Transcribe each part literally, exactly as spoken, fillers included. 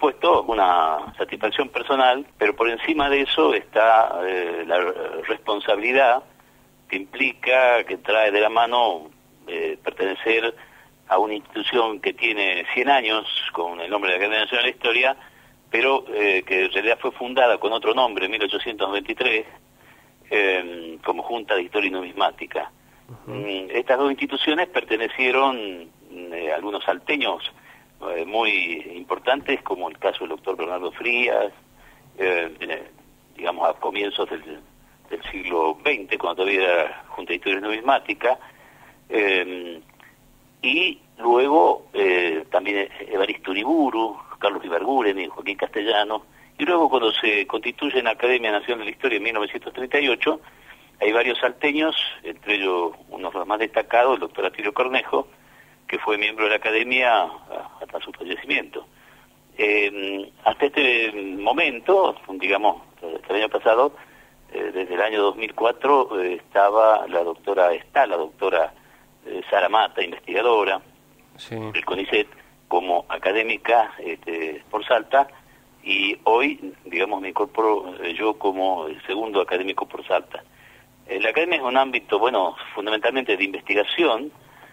supuesto, una satisfacción personal, pero por encima de eso está eh, la responsabilidad que implica, que trae de la mano eh, pertenecer a una institución que tiene cien años, con el nombre de la Academia Nacional de la Historia, pero eh, que en realidad fue fundada con otro nombre, en mil ochocientos veintitrés, eh, como Junta de Historia y Numismática. Uh-huh. Estas dos instituciones pertenecieron eh, a algunos salteños eh, muy importantes, como el caso del doctor Bernardo Frías, eh, eh, digamos a comienzos del, del siglo veinte, cuando todavía era Junta de Historia y Numismática, eh, y luego eh, también Evaristo Uriburu, Carlos Ibarguren y Joaquín Castellano, y luego cuando se constituye en la Academia Nacional de la Historia en mil novecientos treinta y ocho, hay varios salteños, entre ellos uno de los más destacados, el doctor Atilio Cornejo, que fue miembro de la Academia hasta su fallecimiento. Eh, hasta este momento, digamos, el año pasado, eh, desde el año dos mil cuatro, eh, estaba la doctora, está la doctora eh, Sara Mata, investigadora, sí, del CONICET, como académica este, por Salta, y hoy, digamos, me incorporo eh, yo como el segundo académico por Salta. Eh, la academia es un ámbito, bueno, fundamentalmente de investigación,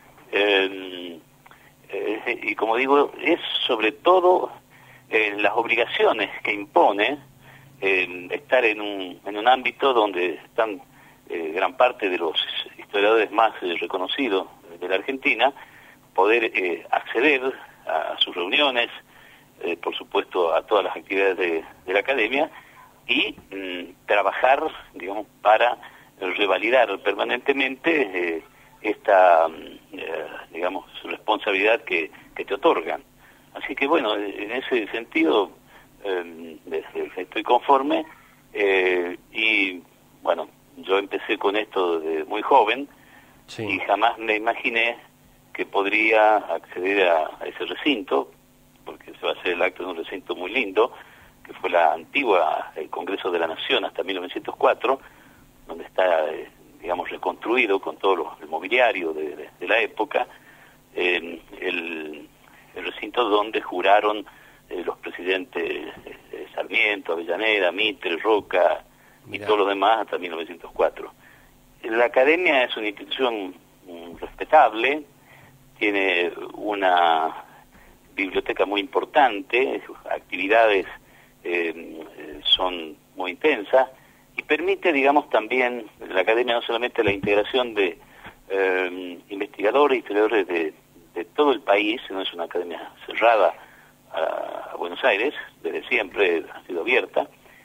eh, eh, y como digo, es sobre todo eh, las obligaciones que impone eh, estar en un, en un ámbito donde están eh, gran parte de los historiadores más eh, reconocidos de la Argentina, poder eh, acceder a sus reuniones, eh, por supuesto a todas las actividades de, de la academia, y mm, trabajar, digamos, para revalidar permanentemente eh, esta, eh, digamos, responsabilidad que, que te otorgan. Así que bueno, en ese sentido eh, estoy conforme, eh, y bueno, yo empecé con esto desde muy joven, sí, y jamás me imaginé que podría acceder a, a ese recinto, porque se va a hacer el acto en un recinto muy lindo, que fue la antigua, el Congreso de la Nación hasta mil novecientos cuatro, donde está, eh, digamos, reconstruido con todo lo, el mobiliario de, de, de la época, eh, el, el recinto donde juraron eh, los presidentes eh, Sarmiento, Avellaneda, Mitre, Roca, Mirá, y todo lo demás hasta mil novecientos cuatro. La academia es una institución um, respetable, tiene una biblioteca muy importante, sus actividades eh, son muy intensas, y permite, digamos, también, la academia no solamente la integración de eh, investigadores, historiadores de, de todo el país, no es una academia cerrada a, a Buenos Aires, desde siempre ha sido abierta,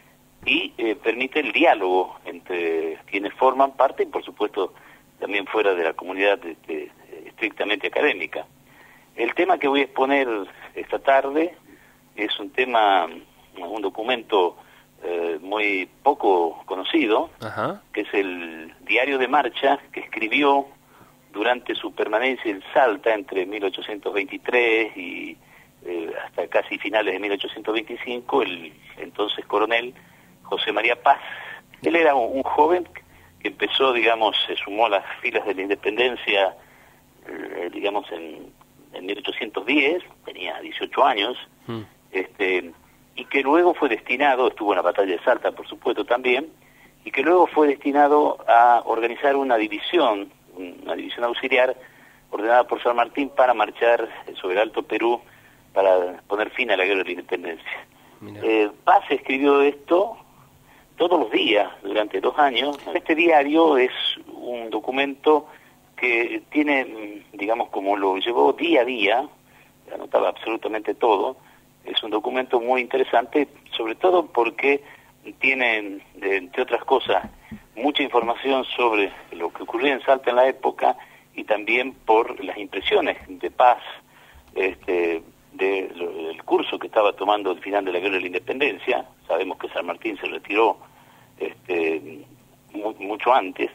y eh, permite el diálogo entre quienes forman parte y, por supuesto, también fuera de la comunidad de, de, estrictamente académica. El tema que voy a exponer esta tarde es un tema, un documento eh, muy poco conocido, Ajá. que es el diario de marcha que escribió durante su permanencia en Salta entre mil ochocientos veintitrés y eh, hasta casi finales de mil ochocientos veinticinco, el entonces coronel José María Paz. Él era un, un joven que empezó, digamos, se sumó a las filas de la independencia, eh, digamos, en, en mil ochocientos diez, tenía dieciocho años, mm. este, y que luego fue destinado, estuvo en la batalla de Salta, por supuesto, también, y que luego fue destinado a organizar una división, una división auxiliar, ordenada por San Martín para marchar sobre el Alto Perú para poner fin a la guerra de la independencia. Eh, Paz escribió esto todos los días durante dos años. Este diario es un documento que tiene, digamos, como lo llevó día a día, anotaba absolutamente todo. Es un documento muy interesante, sobre todo porque tiene, entre otras cosas, mucha información sobre lo que ocurría en Salta en la época, y también por las impresiones de Paz, este, de, lo, del curso que estaba tomando al final de la guerra de la independencia. Sabemos que San Martín se retiró este, mu mucho antes,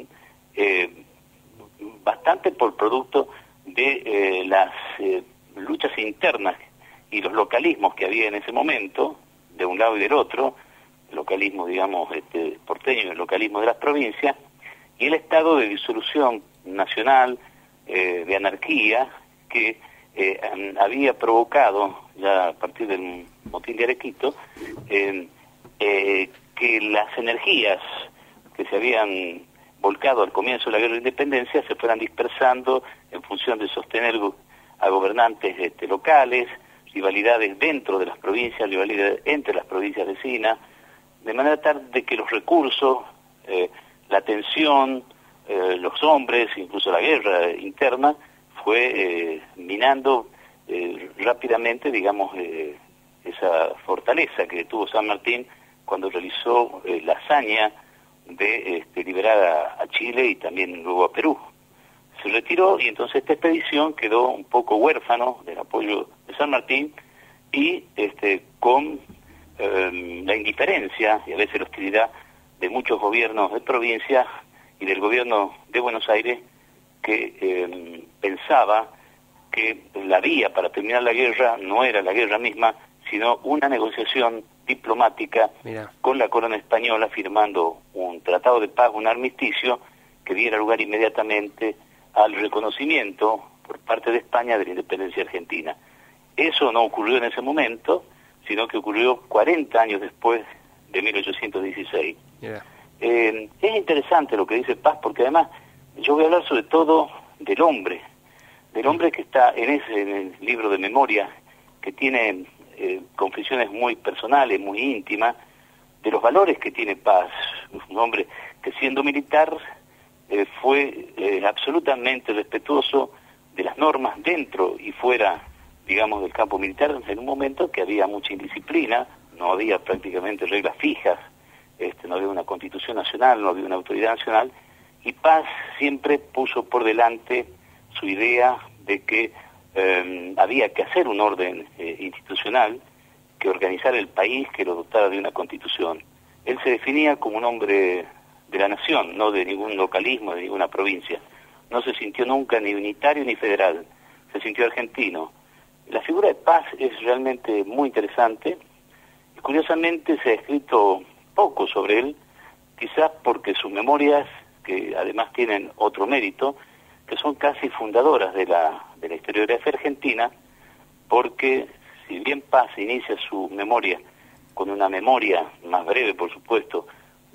eh, bastante por producto de eh, las eh, luchas internas y los localismos que había en ese momento, de un lado y del otro, el localismo, digamos, este, porteño y el localismo de las provincias, y el estado de disolución nacional, eh, de anarquía, que eh, había provocado ya a partir del motín de Arequito, eh, eh, que las energías que se habían volcado al comienzo de la guerra de independencia se fueran dispersando en función de sostener a gobernantes este, locales, rivalidades dentro de las provincias, rivalidades entre las provincias vecinas, de manera tal de que los recursos, eh, la tensión, eh, los hombres, incluso la guerra interna, fue eh, minando eh, rápidamente, digamos, eh, esa fortaleza que tuvo San Martín cuando realizó eh, la hazaña de este, liberar a, a Chile y también luego a Perú. Se retiró y entonces esta expedición quedó un poco huérfano del apoyo de San Martín y este, con eh, la indiferencia y a veces la hostilidad de muchos gobiernos de provincia y del gobierno de Buenos Aires que eh, pensaba que la vía para terminar la guerra no era la guerra misma, sino una negociación diplomática Mira. con la corona española, firmando un tratado de paz, un armisticio, que diera lugar inmediatamente al reconocimiento por parte de España de la independencia argentina. Eso no ocurrió en ese momento, sino que ocurrió cuarenta años después de mil ochocientos dieciséis. Yeah. Eh, es interesante lo que dice Paz, porque además yo voy a hablar sobre todo del hombre, del hombre que está en ese en el libro de memoria, que tiene eh, confesiones muy personales, muy íntimas, de los valores que tiene Paz, un hombre que siendo militar eh, fue eh, absolutamente respetuoso de las normas dentro y fuera, digamos, del campo militar, en un momento que había mucha indisciplina, no había prácticamente reglas fijas, este, no había una constitución nacional, no había una autoridad nacional, y Paz siempre puso por delante su idea de que eh, había que hacer un orden eh, institucional, que organizara el país, que lo dotara de una constitución. Él se definía como un hombre de la nación, no de ningún localismo, de ninguna provincia. No se sintió nunca ni unitario ni federal, se sintió argentino. La figura de Paz es realmente muy interesante, y curiosamente se ha escrito poco sobre él, quizás porque sus memorias, que además tienen otro mérito, que son casi fundadoras de la, de la historiografía argentina, porque si bien Paz inicia su memoria con una memoria más breve, por supuesto,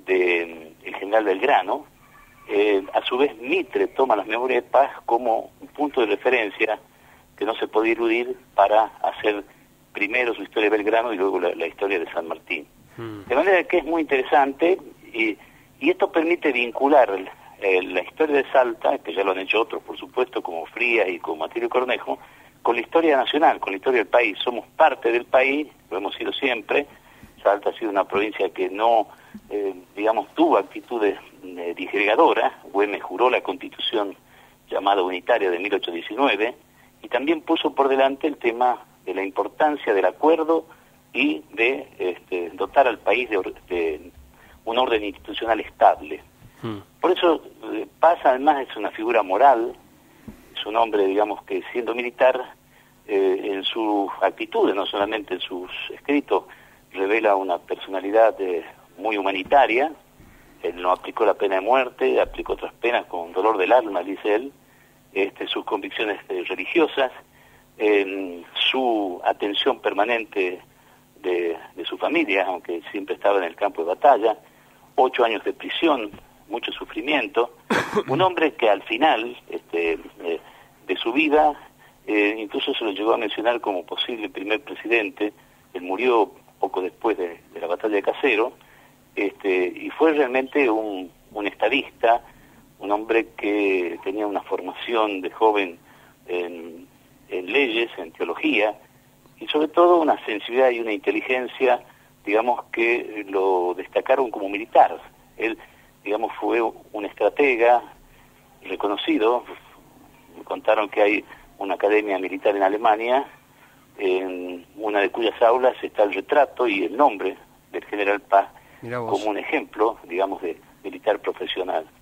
de el general Belgrano, eh, a su vez Mitre toma las memorias de Paz como un punto de referencia que no se puede eludir para hacer primero su historia de Belgrano y luego la, la historia de San Martín. Mm. De manera que es muy interesante y, y esto permite vincular eh, la historia de Salta, que ya lo han hecho otros, por supuesto, como Frías y como Atilio Cornejo, con la historia nacional, con la historia del país. Somos parte del país, lo hemos sido siempre. Salta ha sido una provincia que no, eh, digamos, tuvo actitudes eh, disgregadoras. Güemes juró la Constitución llamada unitaria de mil ochocientos diecinueve y también puso por delante el tema de la importancia del acuerdo y de este, dotar al país de, de un orden institucional estable. Hmm. Por eso eh, Paz además es una figura moral, es un hombre, digamos, que siendo militar, eh, en sus actitudes, no solamente en sus escritos, revela una personalidad eh, muy humanitaria. Él no aplicó la pena de muerte, aplicó otras penas con dolor del alma, dice él, este, sus convicciones eh, religiosas, eh, su atención permanente de, de su familia, aunque siempre estaba en el campo de batalla, ocho años de prisión, mucho sufrimiento, un hombre que al final este, eh, de su vida, eh, incluso se lo llegó a mencionar como posible primer presidente. Él murió poco después de, de la batalla de Caseros, este, y fue realmente un, un estadista, un hombre que tenía una formación de joven en, en leyes, en teología, y sobre todo una sensibilidad y una inteligencia, digamos, que lo destacaron como militar. Él, digamos, fue un estratega reconocido. Me contaron que hay una academia militar en Alemania, en una de cuyas aulas está el retrato y el nombre del general Paz como un ejemplo, digamos, de militar profesional.